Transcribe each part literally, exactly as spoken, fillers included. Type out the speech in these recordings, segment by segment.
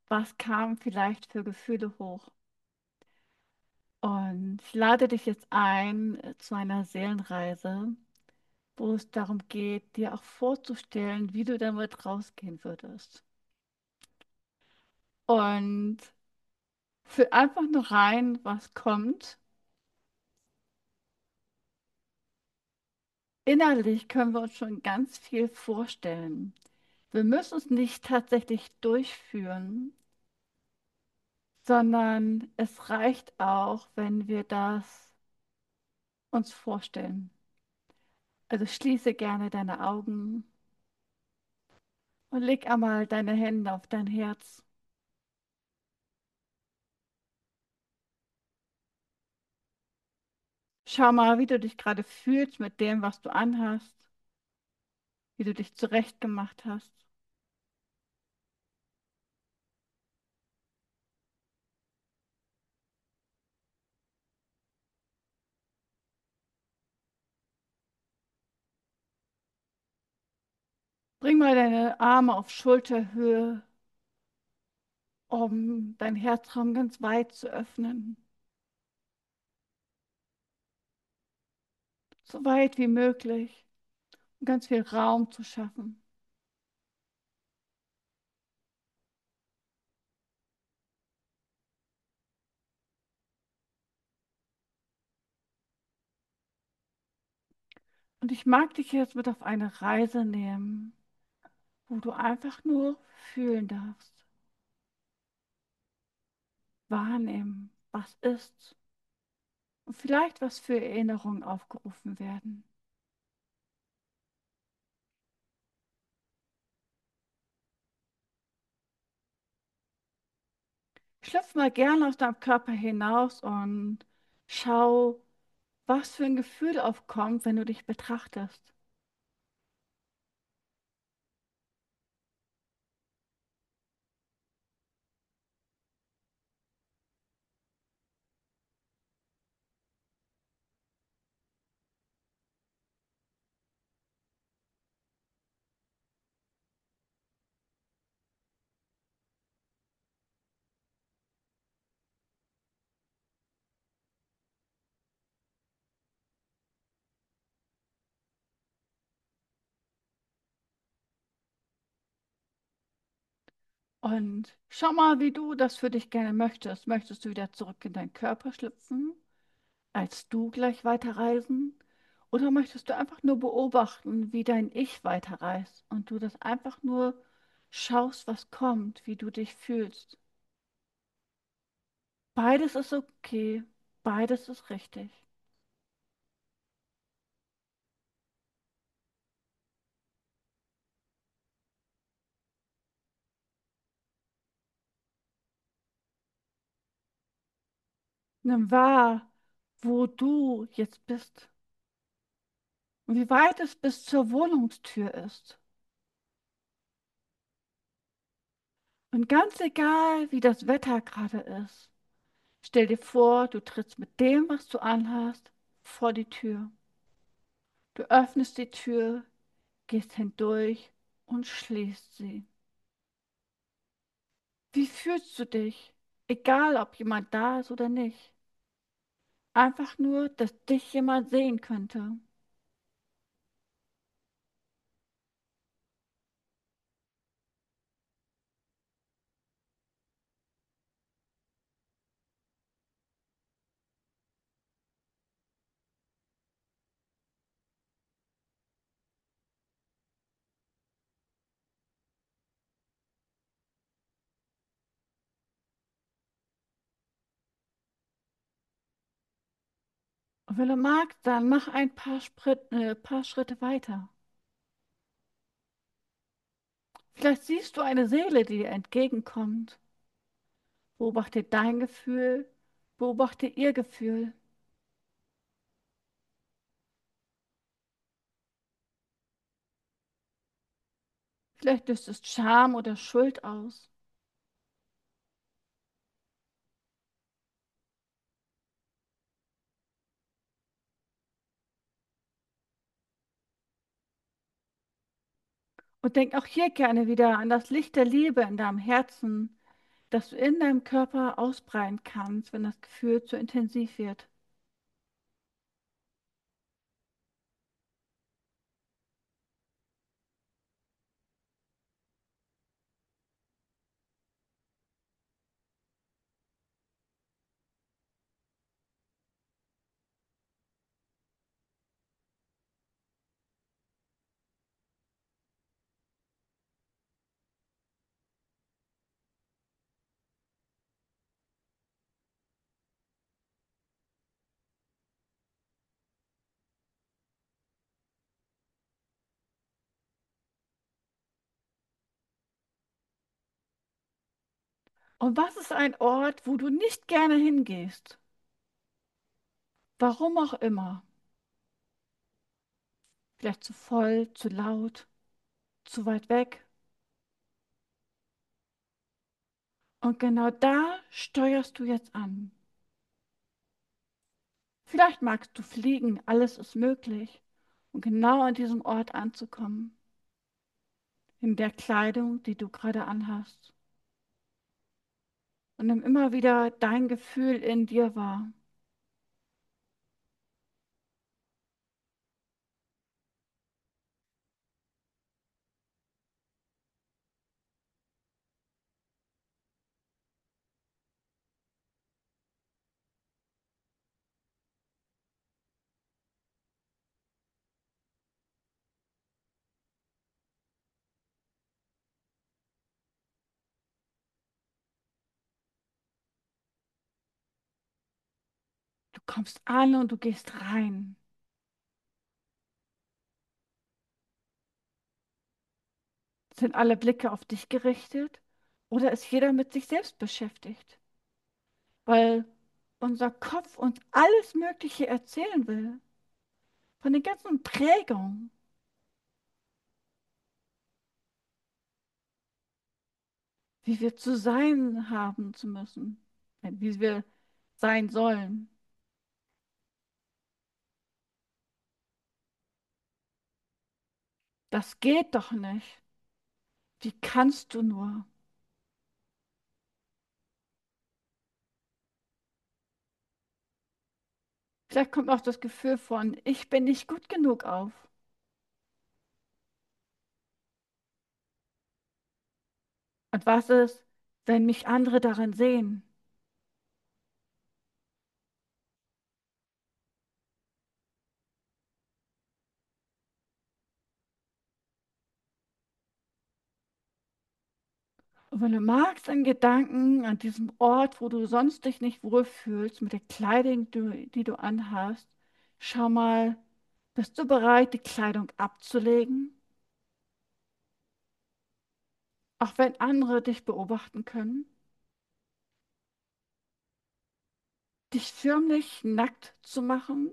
Was kam vielleicht für Gefühle hoch? Und ich lade dich jetzt ein äh, zu einer Seelenreise, wo es darum geht, dir auch vorzustellen, wie du damit rausgehen würdest. Und für einfach nur rein, was kommt. Innerlich können wir uns schon ganz viel vorstellen. Wir müssen es nicht tatsächlich durchführen, sondern es reicht auch, wenn wir das uns vorstellen. Also schließe gerne deine Augen und leg einmal deine Hände auf dein Herz. Schau mal, wie du dich gerade fühlst mit dem, was du anhast, wie du dich zurechtgemacht hast. Bring mal deine Arme auf Schulterhöhe, um dein Herzraum ganz weit zu öffnen. So weit wie möglich, um ganz viel Raum zu schaffen. Und ich mag dich jetzt mit auf eine Reise nehmen, wo du einfach nur fühlen darfst, wahrnehmen, was ist und vielleicht was für Erinnerungen aufgerufen werden. Schlüpf mal gerne aus deinem Körper hinaus und schau, was für ein Gefühl aufkommt, wenn du dich betrachtest. Und schau mal, wie du das für dich gerne möchtest. Möchtest du wieder zurück in deinen Körper schlüpfen, als du gleich weiterreisen? Oder möchtest du einfach nur beobachten, wie dein Ich weiterreist und du das einfach nur schaust, was kommt, wie du dich fühlst? Beides ist okay, beides ist richtig. Nimm wahr, wo du jetzt bist und wie weit es bis zur Wohnungstür ist. Und ganz egal, wie das Wetter gerade ist, stell dir vor, du trittst mit dem, was du anhast, vor die Tür. Du öffnest die Tür, gehst hindurch und schließt sie. Wie fühlst du dich? Egal, ob jemand da ist oder nicht. Einfach nur, dass dich jemand sehen könnte. Und wenn du magst, dann mach ein paar, Sprit, äh, paar Schritte weiter. Vielleicht siehst du eine Seele, die dir entgegenkommt. Beobachte dein Gefühl, beobachte ihr Gefühl. Vielleicht löst es Scham oder Schuld aus. Und denk auch hier gerne wieder an das Licht der Liebe in deinem Herzen, dass du in deinem Körper ausbreiten kannst, wenn das Gefühl zu intensiv wird. Und was ist ein Ort, wo du nicht gerne hingehst? Warum auch immer. Vielleicht zu voll, zu laut, zu weit weg. Und genau da steuerst du jetzt an. Vielleicht magst du fliegen, alles ist möglich. Und genau an diesem Ort anzukommen, in der Kleidung, die du gerade anhast. Und nimm immer wieder dein Gefühl in dir wahr. Du kommst an und du gehst rein. Sind alle Blicke auf dich gerichtet oder ist jeder mit sich selbst beschäftigt? Weil unser Kopf uns alles Mögliche erzählen will. Von den ganzen Prägungen, wie wir zu sein haben zu müssen, äh, wie wir sein sollen. Das geht doch nicht. Wie kannst du nur? Vielleicht kommt auch das Gefühl von, ich bin nicht gut genug auf. Und was ist, wenn mich andere darin sehen? Und wenn du magst, in Gedanken an diesem Ort, wo du sonst dich nicht wohlfühlst, mit der Kleidung, die, die du anhast, schau mal, bist du bereit, die Kleidung abzulegen, auch wenn andere dich beobachten können, dich förmlich nackt zu machen?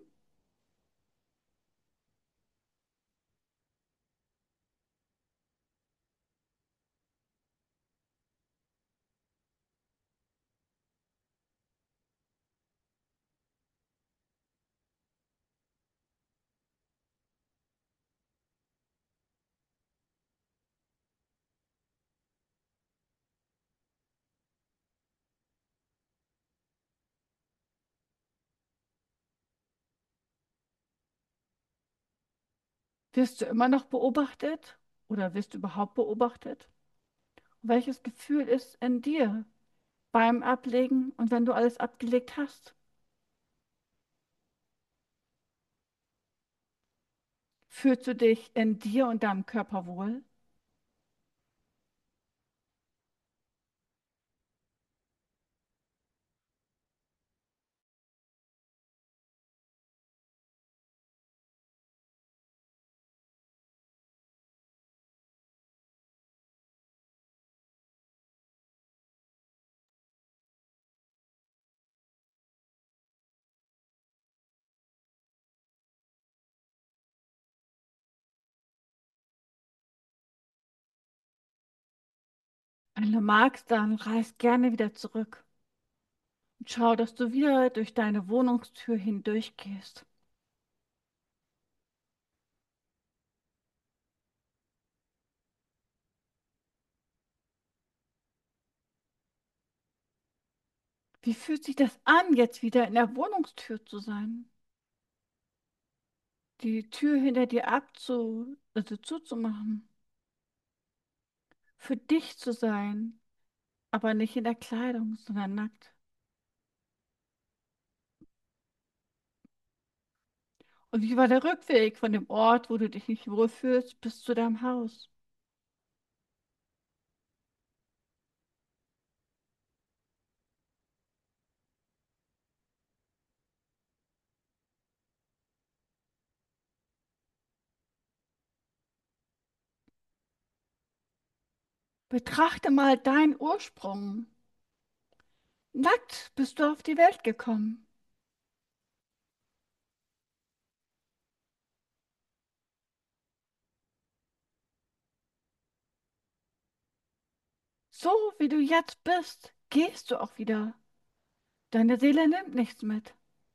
Wirst du immer noch beobachtet oder wirst du überhaupt beobachtet? Welches Gefühl ist in dir beim Ablegen und wenn du alles abgelegt hast? Fühlst du dich in dir und deinem Körper wohl? Wenn du magst, dann reist gerne wieder zurück und schau, dass du wieder durch deine Wohnungstür hindurchgehst. Wie fühlt sich das an, jetzt wieder in der Wohnungstür zu sein? Die Tür hinter dir abzu, also zuzumachen. Für dich zu sein, aber nicht in der Kleidung, sondern nackt. Und wie war der Rückweg von dem Ort, wo du dich nicht wohlfühlst, bis zu deinem Haus? Betrachte mal deinen Ursprung. Nackt bist du auf die Welt gekommen. So wie du jetzt bist, gehst du auch wieder. Deine Seele nimmt nichts mit.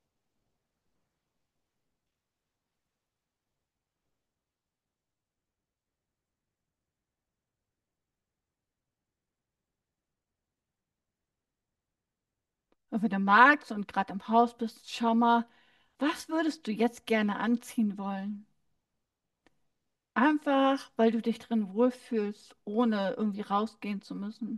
Und wenn du magst und gerade im Haus bist, schau mal, was würdest du jetzt gerne anziehen wollen? Einfach, weil du dich drin wohlfühlst, ohne irgendwie rausgehen zu müssen.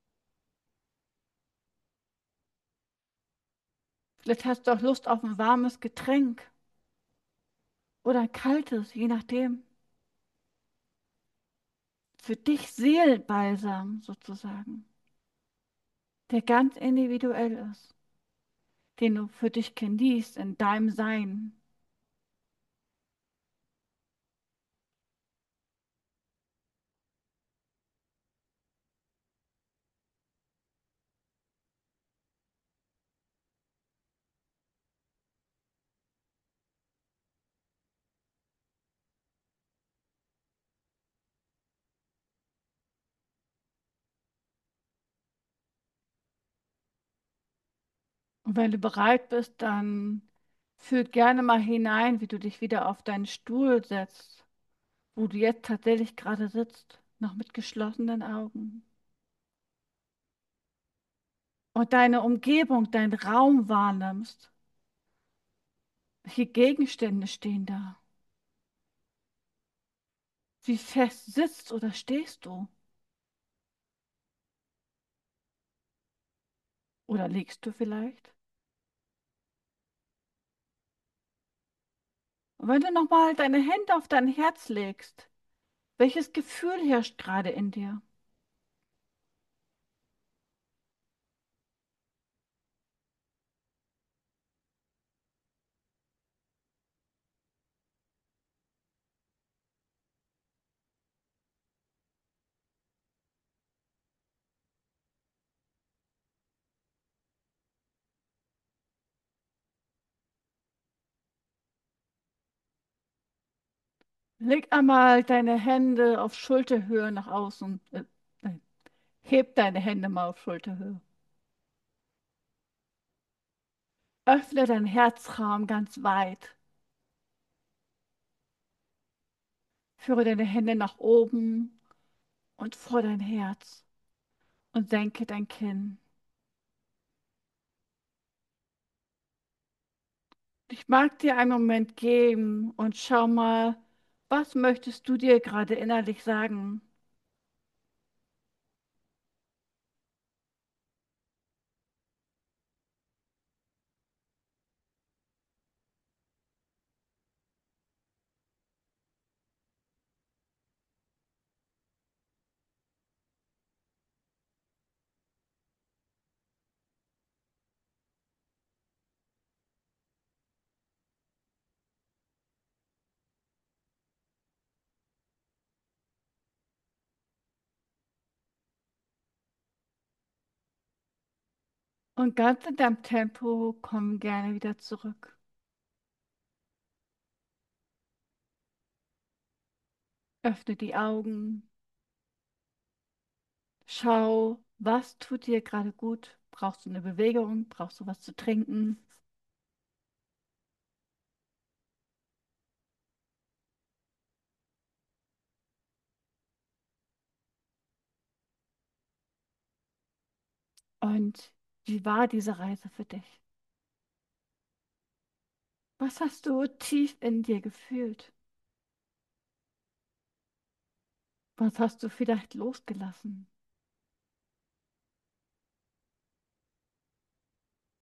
Vielleicht hast du auch Lust auf ein warmes Getränk oder ein kaltes, je nachdem. Für dich Seelenbalsam sozusagen, der ganz individuell ist, den du für dich genießt in deinem Sein. Und wenn du bereit bist, dann fühl gerne mal hinein, wie du dich wieder auf deinen Stuhl setzt, wo du jetzt tatsächlich gerade sitzt, noch mit geschlossenen Augen. Und deine Umgebung, deinen Raum wahrnimmst. Welche Gegenstände stehen da? Wie fest sitzt oder stehst du? Oder liegst du vielleicht? Und wenn du nochmal deine Hände auf dein Herz legst, welches Gefühl herrscht gerade in dir? Leg einmal deine Hände auf Schulterhöhe nach außen. Äh, nein, heb deine Hände mal auf Schulterhöhe. Öffne deinen Herzraum ganz weit. Führe deine Hände nach oben und vor dein Herz und senke dein Kinn. Ich mag dir einen Moment geben und schau mal, was möchtest du dir gerade innerlich sagen? Und ganz in deinem Tempo komm gerne wieder zurück. Öffne die Augen. Schau, was tut dir gerade gut? Brauchst du eine Bewegung? Brauchst du was zu trinken? Und Wie war diese Reise für dich? Was hast du tief in dir gefühlt? Was hast du vielleicht losgelassen?